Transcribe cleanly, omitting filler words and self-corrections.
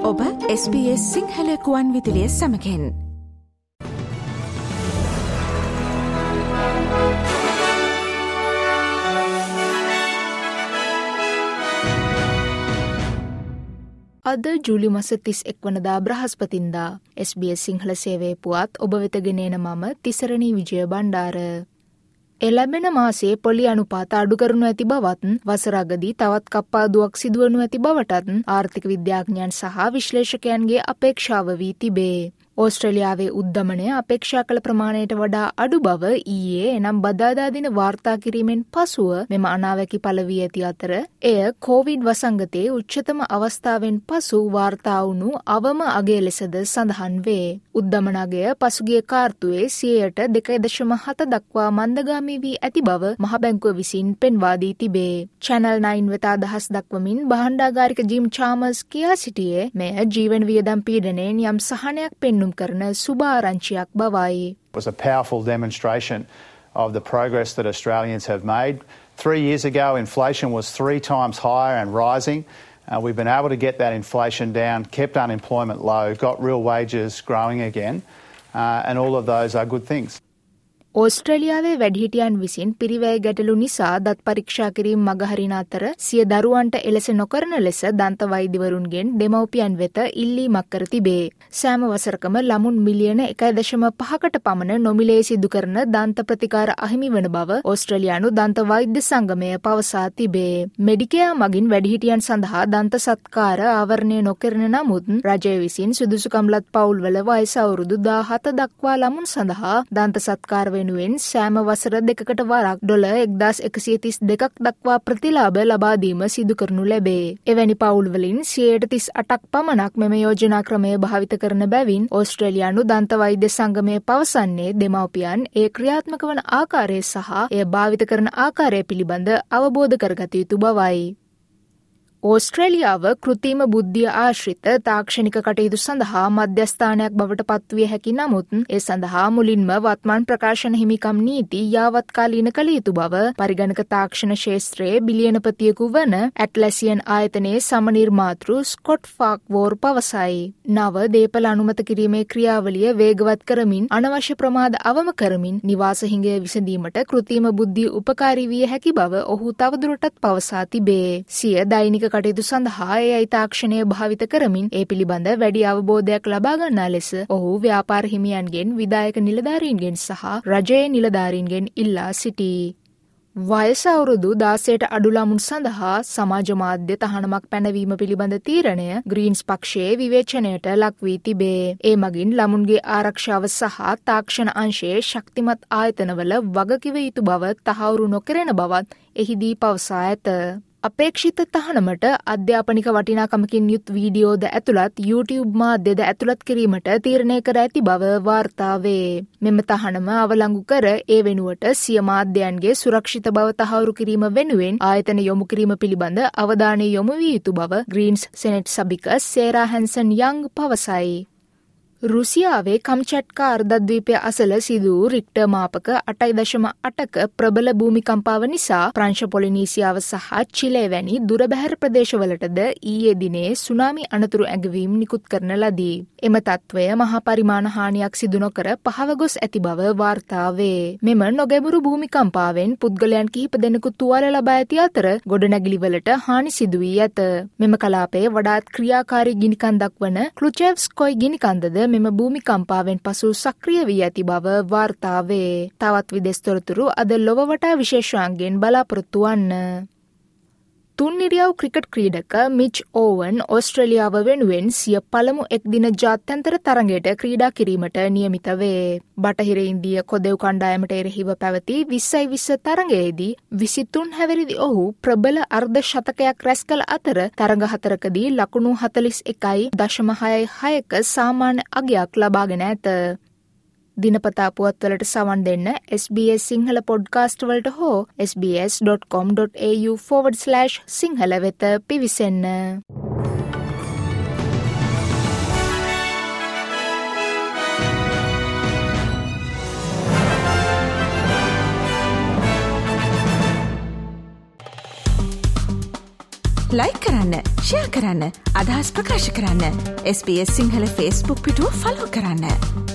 ඔබ SBS සිංහල කුවන් විදුලිය සමගින් අද ජූලි මාස 31 වනදා බ්‍රහස්පතින්දා SBS සිංහල සේවයේ පුවත් ඔබ වෙත ගෙනෙන මම තිසරණී විජය බණ්ඩාර. එළඹෙන මාසයේ පොලි අනුපාත අඩු කරනු ඇති බවත් වසර අගදී තවත් කප්පාදුවක් සිදුවනු ඇති බවටත් ආර්ථික විද්‍යාඥයන් සහ විශ්ලේෂකයන්ගේ අපේක්ෂාව වී තිබේ. ඕස්ට්‍රේලියාවේ උද්දමනය අපේක්ෂා කළ ප්‍රමාණයට වඩා අඩු බව ඊයේ එනම් බදාදා දින වාර්තා කිරීමෙන් පසුව මෙම අනාවැකි පළ වී ඇති අතර එය කොවිඩ් වසංගතයේ උච්චතම අවස්ථාවෙන් පසු වාර්තා වුණු අවම අගය ලෙසද සඳහන් වේ. උද්දමන අගය පසුගිය කාර්තුවේ 2.7 දක්වා මන්දගාමී වී ඇති බව මහ බැංකුව විසින් පෙන්වා දී තිබේ. Channel 9 වෙත අදහස් දක්වමින් බහණ්ඩාගාරික ජිම් චාමර්ස් කියා සිටියේ මෙය ජීවන වියදම් පීඩනයෙන් යම් සහනයක් පෙන්වන කරන සුභාරංචියක් බවයි. It was a powerful demonstration of the progress that Australians have made. 3 years ago, inflation was 3 times higher and rising. We've been able to get that inflation down, kept unemployment low, got real wages growing again, and all of those are good things. ඕස්ට්‍රේලියාවේ වැඩිහිටියන් විසින් පිරිවැය ගැටලු නිසා දත් පරීක්ෂා කිරීම මගහරින අතර සිය දරුවන්ට එලෙස නොකරන ලෙස දන්ත වෛද්‍යවරුන්ගෙන් දෙමව්පියන් වෙත ඉල්ලීමක් කර තිබේ. සෑම වසරකම ළමුන් මිලියන 1.5කට පමණ නොමිලේ සිදු කරන දන්ත ප්‍රතිකාර අහිමි වන බව ඕස්ට්‍රේලියානු දන්ත වෛද්‍ය සංගමය පවසා තිබේ. මෙඩිකෙයා මගින් වැඩිහිටියන් සඳහා දන්ත සත්කාර ආවරණය නොකරන නමුත් රජය විසින් සුදුසුකම්ලත් පවුල්වල වයස අවුරුදු 17 දක්වා ළමුන් සඳහා දන්ත සත්කාර වෙනුවෙන් සෑම වසර දෙකකට වරක් $1,132ක් දක්වා ප්‍රතිලාභ ලබා දීම සිදු කරනු ලැබේ. එවැනි පවුල්වලින් 38%ක් පමණක් මෙම යෝජනා ක්‍රමය භාවිත කරන බැවින් ඕස්ට්‍රේලියානු දන්ත වෛද්‍ය සංගමය පවසන්නේ දෙමව්පියන් ඒ ක්‍රියාත්මක වන ආකාරය සහ එය භාවිත කරන ආකාරය පිළිබඳ අවබෝධ කරගත යුතු බවයි. ඕස්ට්‍රේලියාව කෘත්‍රිම බුද්ධිය ආශ්‍රිත තාක්ෂණික කටයුතු සඳහා මධ්‍යස්ථානයක් බවට පත්විය හැකි නමුත් ඒ සඳහා මුලින්ම වත්මන් ප්‍රකාශන හිමිකම් නීති යාවත්කාලීන කළ යුතු බව පරිගණක තාක්ෂණ ක්ෂේත්‍රයේ බිලියනපතියෙකු වන ඇට්ලසියන් ආයතනයේ සමනිර්මාතෘ ස්කොට් ෆාක්වෝර් පවසයි. නව දේපල අනුමත කිරීමේ ක්‍රියාවලිය වේගවත් කරමින් අනවශ්‍ය ප්‍රමාද අවම කරමින් නිවාස හිඟය විසඳීමට කෘත්‍රිම බුද්ධිය උපකාරී විය හැකි බව ඔහු තවදුරටත් පවසා තිබේ. සිය දෛනික කටයුතු සඳහා ඒ තාක්ෂණය භාවිත කරමින් ඒ පිළිබඳ වැඩි අවබෝධයක් ලබා ගන්නා ලෙස ඔහු ව්‍යාපාර හිමියන්ගෙන් විධායක නිලධාරීන්ගෙන් සහ රජයේ නිලධාරීන්ගෙන් ඉල්ලා සිටී. වයස අවුරුදු 16ට අඩු ළමුන් සඳහා සමාජ මාධ්‍ය තහනමක් පැනවීම පිළිබඳ තීරණය ග්‍රීන්ස් පක්ෂයේ විවේචනයට ලක් වී තිබේ. ඒ මගින් ළමුන්ගේ ආරක්ෂාව සහ තාක්ෂණ අංශයේ ශක්තිමත් ආයතනවල වගකිව යුතු බව තහවුරු නොකරන බවත් එහිදී පවසා ඇත. අපේක්ෂිත තහනමට අධ්‍යාපනික වටිනාකමකින් යුත් වීඩියෝද ඇතුළත් YouTube මාධ්‍යද ඇතුළත් කිරීමට තීරණය කර ඇති බව වාර්තා වේ. මෙම තහනම අවලංගු කර ඒ වෙනුවට සිය මාධ්‍යයන්ගේ සුරක්ෂිත බව තහවුරු කිරීම වෙනුවෙන් ආයතන යොමු කිරීම පිළිබඳ අවධානය යොමු විය යුතු බව ග්‍රීන්ස් සෙනෙට් සභික සේරා හැන්සන් යංග් පවසයි. රුසියාවේ කම්චට්කා අර්ධද්වීපය අසල සිදු රික්ටර් මාපක 8.8ක ප්‍රබල භූමිකම්පාව නිසා ප්‍රංශ පොලිනීසියාව සහ චිලේ වැනි දුරබැහැර ප්‍රදේශවලටද ඊයේ දිනේ සුනාමි අනතුරු ඇඟවීම් නිකුත් කරන ලදී. එම තත්ත්වය මහා පරිමාණ හානියක් සිදු නොකර පහව ගොස් ඇති බව වාර්තා වේ. මෙම නොගැඹුරු භූමිකම්පාවෙන් පුද්ගලයන් කිහිප දෙනෙකු තුවාල ලබා ඇති අතර ගොඩනැගිලිවලට හානි සිදු වී ඇත. මෙම කලාපයේ වඩාත් ක්‍රියාකාරී ගිනිකන්දක් වන ක්ලුචෙව්ස්කොයි ගිනිකන්දද මෙම භූමිකම්පාවෙන් පසු සක්‍රිය වී ඇති බව වාර්තා වේ. තවත් විදෙස් තොරතුරු අද ලොව වටා විශේෂාංගෙන් බලාපොරොත්තු වන්න. තුන්නිරියව් ක්‍රිකට් ක්‍රීඩක මිච් ඕවන් ඕස්ට්‍රේලියාව වෙනුවෙන් සිය පළමු එක්දින ජාත්‍යන්තර තරගයට ක්‍රීඩා කිරීමට නියමිත වේ. බටහිර ඉන්දිය කොදෙව් කණ්ඩායමට එරෙහිව පැවති 20-20 තරගයේදී 23 හැවිරිදි ඔහු ප්‍රබල අර්ධ ශතකයක් රැස් කළ අතර තරග 4කදී ලකුණු 41.66ක සාමාන්‍ය අගයක් ලබාගෙන ඇත. දිනපතා පුවත්වලට සවන් දෙන්න SBS සිංහල පොඩ්කාස්ට් වලට හෝ sbs.com.au/සිංහල වෙත පිවිසෙන්න. ලයික් කරන්න කරන්න, ෂෙයා කරන්න, අදහස් ප්‍රකාශ කරන්න. SBS සිංහල Facebook පිටුව ෆලෝ කරන්න.